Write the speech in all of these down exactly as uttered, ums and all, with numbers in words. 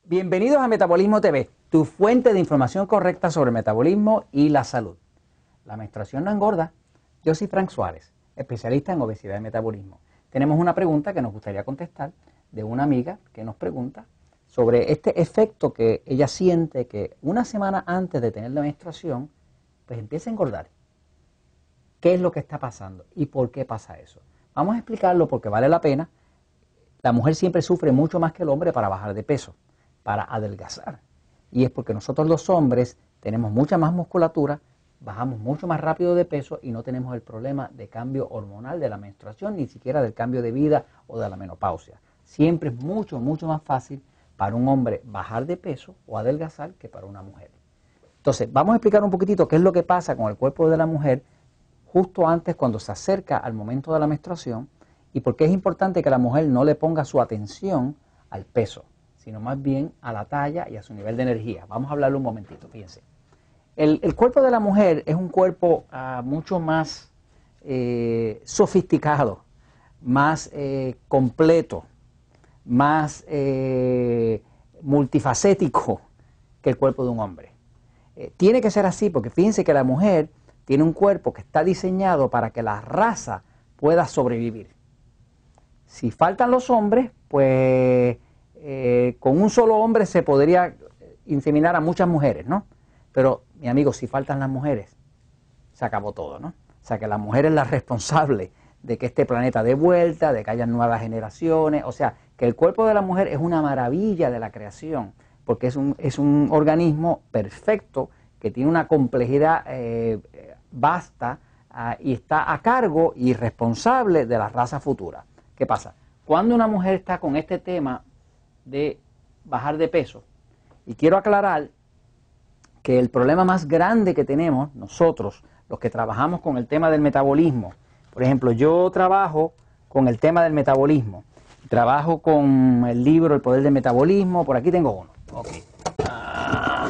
Bienvenidos a Metabolismo T V, tu fuente de información correcta sobre el metabolismo y la salud. La menstruación no engorda. Yo soy Frank Suárez, especialista en obesidad y metabolismo. Tenemos una pregunta que nos gustaría contestar de una amiga que nos pregunta sobre este efecto que ella siente que una semana antes de tener la menstruación, pues empieza a engordar. ¿Qué es lo que está pasando y por qué pasa eso? Vamos a explicarlo porque vale la pena. La mujer siempre sufre mucho más que el hombre para bajar de peso, para adelgazar. Y es porque nosotros los hombres tenemos mucha más musculatura, bajamos mucho más rápido de peso y no tenemos el problema de cambio hormonal de la menstruación, ni siquiera del cambio de vida o de la menopausia. Siempre es mucho, mucho más fácil para un hombre bajar de peso o adelgazar que para una mujer. Entonces, vamos a explicar un poquitito qué es lo que pasa con el cuerpo de la mujer justo antes, cuando se acerca al momento de la menstruación, y por qué es importante que la mujer no le ponga su atención al peso, sino más bien a la talla y a su nivel de energía. Vamos a hablarlo un momentito, fíjense. El, el cuerpo de la mujer es un cuerpo uh, mucho más eh, sofisticado, más eh, completo, más eh, multifacético que el cuerpo de un hombre. Eh, tiene que ser así porque fíjense que la mujer tiene un cuerpo que está diseñado para que la raza pueda sobrevivir. Si faltan los hombres, pues eh, con un solo hombre se podría inseminar a muchas mujeres, ¿no? Pero, mi amigo, si faltan las mujeres, se acabó todo, ¿no? O sea, que la mujer es la responsable de que este planeta dé vuelta, de que haya nuevas generaciones. O sea, que el cuerpo de la mujer es una maravilla de la creación, porque es un, es un organismo perfecto que tiene una complejidad eh, vasta uh, y está a cargo y responsable de la raza futura. ¿Qué pasa? Cuando una mujer está con este tema de bajar de peso, y quiero aclarar que el problema más grande que tenemos nosotros, los que trabajamos con el tema del metabolismo, por ejemplo, yo trabajo con el tema del metabolismo, trabajo con el libro El Poder del Metabolismo, por aquí tengo uno, okay. ah,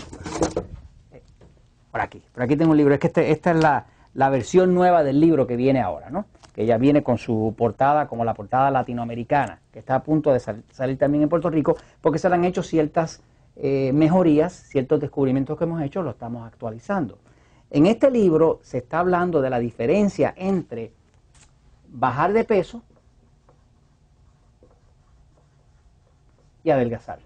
por aquí, por aquí tengo un libro, es que este, esta es la, la versión nueva del libro que viene ahora, ¿no? Que ya viene con su portada como la portada latinoamericana, que está a punto de sal, salir también en Puerto Rico, porque se le han hecho ciertas eh, mejorías, ciertos descubrimientos que hemos hecho, lo estamos actualizando. En este libro se está hablando de la diferencia entre bajar de peso y adelgazar.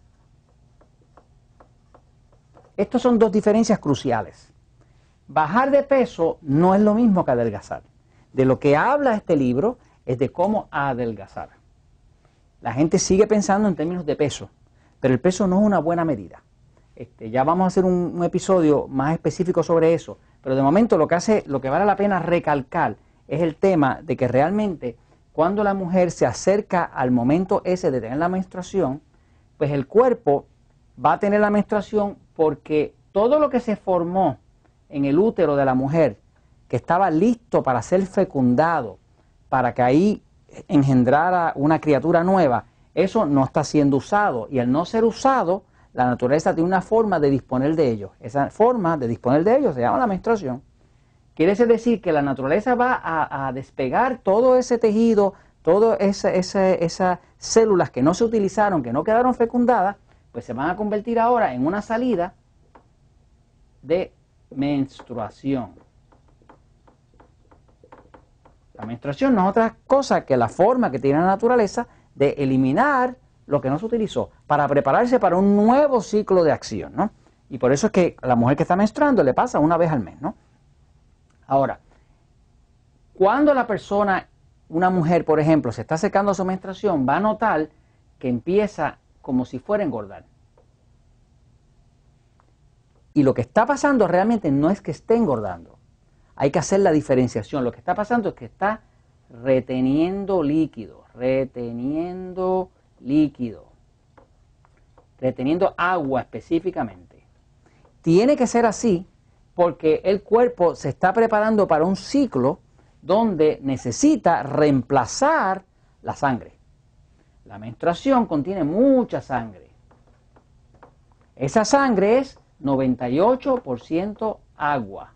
Estas son dos diferencias cruciales. Bajar de peso no es lo mismo que adelgazar. De lo que habla este libro es de cómo adelgazar. La gente sigue pensando en términos de peso, pero el peso no es una buena medida. Este, ya vamos a hacer un, un episodio más específico sobre eso, pero de momento lo que hace, lo que vale la pena recalcar es el tema de que realmente cuando la mujer se acerca al momento ese de tener la menstruación, pues el cuerpo va a tener la menstruación porque todo lo que se formó en el útero de la mujer, que estaba listo para ser fecundado, para que ahí engendrara una criatura nueva, eso no está siendo usado. Y al no ser usado, la naturaleza tiene una forma de disponer de ello. Esa forma de disponer de ello se llama la menstruación. Quiere decir que la naturaleza va a, a despegar todo ese tejido, todas esa, esa, esas células que no se utilizaron, que no quedaron fecundadas, pues se van a convertir ahora en una salida de menstruación. La menstruación no es otra cosa que la forma que tiene la naturaleza de eliminar lo que no se utilizó para prepararse para un nuevo ciclo de acción, ¿no? Y por eso es que a la mujer que está menstruando le pasa una vez al mes, ¿no? Ahora, cuando la persona, una mujer, por ejemplo, se está acercando a su menstruación, va a notar que empieza como si fuera a engordar. Y lo que está pasando realmente no es que esté engordando. Hay que hacer la diferenciación. Lo que está pasando es que está reteniendo líquido, reteniendo líquido, reteniendo agua específicamente. Tiene que ser así porque el cuerpo se está preparando para un ciclo donde necesita reemplazar la sangre. La menstruación contiene mucha sangre. Esa sangre es noventa y ocho por ciento agua.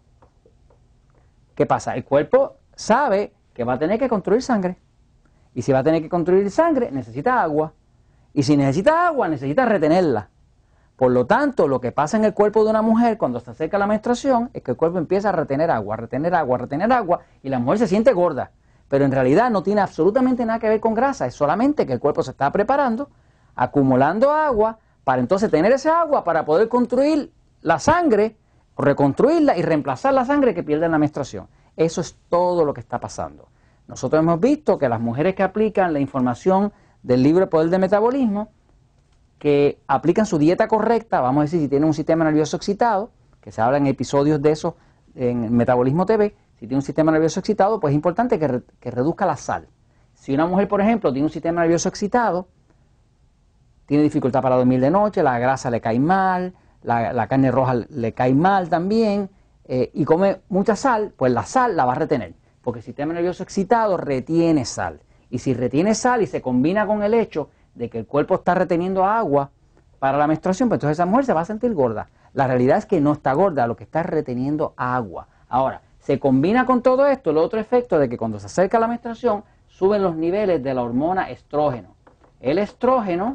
¿Qué pasa? El cuerpo sabe que va a tener que construir sangre. Y si va a tener que construir sangre, necesita agua. Y si necesita agua, necesita retenerla. Por lo tanto, lo que pasa en el cuerpo de una mujer cuando se acerca la menstruación es que el cuerpo empieza a retener agua, a retener agua, a retener agua, y la mujer se siente gorda. Pero en realidad no tiene absolutamente nada que ver con grasa, es solamente que el cuerpo se está preparando, acumulando agua, para entonces tener ese agua para poder construir la sangre, reconstruirla y reemplazar la sangre que pierde en la menstruación. Eso es todo lo que está pasando. Nosotros hemos visto que las mujeres que aplican la información del libro El Poder del Metabolismo, que aplican su dieta correcta, vamos a decir, si tienen un sistema nervioso excitado, que se habla en episodios de eso en Metabolismo T V, si tiene un sistema nervioso excitado, pues es importante que, re, que reduzca la sal. Si una mujer, por ejemplo, tiene un sistema nervioso excitado, tiene dificultad para dormir de noche, la grasa le cae mal, la, la carne roja le cae mal también, eh, y come mucha sal, pues la sal la va a retener, porque el sistema nervioso excitado retiene sal. Y si retiene sal y se combina con el hecho de que el cuerpo está reteniendo agua para la menstruación, pues entonces esa mujer se va a sentir gorda. La realidad es que no está gorda, lo que está es reteniendo agua. Ahora, se combina con todo esto el otro efecto de que cuando se acerca la menstruación suben los niveles de la hormona estrógeno. El estrógeno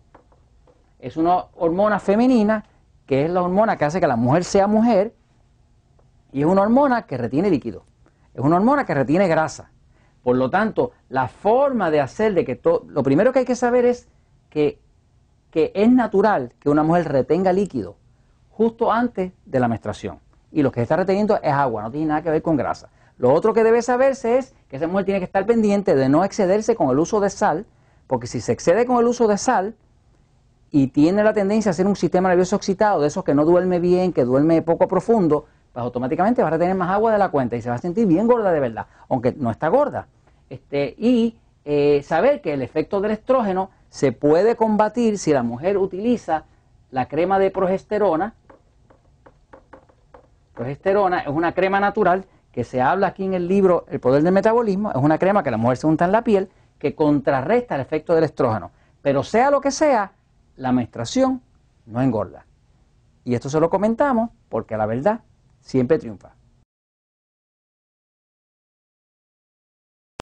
es una hormona femenina que es la hormona que hace que la mujer sea mujer y es una hormona que retiene líquido. Es una hormona que retiene grasa. Por lo tanto, la forma de hacer de que todo, lo primero que hay que saber es que, que es natural que una mujer retenga líquido justo antes de la menstruación. Y lo que se está reteniendo es agua, no tiene nada que ver con grasa. Lo otro que debe saberse es que esa mujer tiene que estar pendiente de no excederse con el uso de sal, porque si se excede con el uso de sal y tiene la tendencia a hacer un sistema nervioso excitado, de esos que no duerme bien, que duerme poco profundo, pues automáticamente va a retener más agua de la cuenta y se va a sentir bien gorda de verdad, aunque no está gorda. Este, y eh, saber que el efecto del estrógeno se puede combatir si la mujer utiliza la crema de progesterona. Progesterona es una crema natural que se habla aquí en el libro El Poder del Metabolismo, es una crema que la mujer se unta en la piel que contrarresta el efecto del estrógeno. Pero sea lo que sea, la menstruación no engorda. Y esto se lo comentamos porque la verdad siempre triunfa.